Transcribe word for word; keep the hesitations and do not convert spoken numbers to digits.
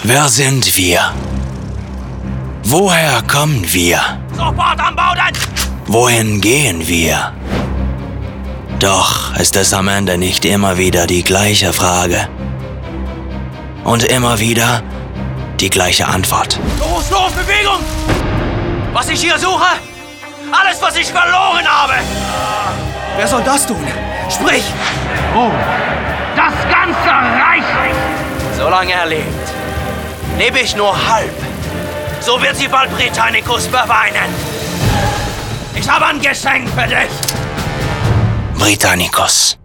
Wer sind wir? Woher kommen wir? Sofort am Boden! Wohin gehen wir? Doch ist es am Ende nicht immer wieder die gleiche Frage. Und immer wieder die gleiche Antwort. Los, los, Bewegung! Was ich hier suche? Alles, was ich verloren habe! Wer soll das tun? Sprich! Oh, das ganze Reich! Solange er lebt, lebe ich nur halb. So wird sie bald Britannicus beweinen. Ich habe ein Geschenk für dich. Britannicus.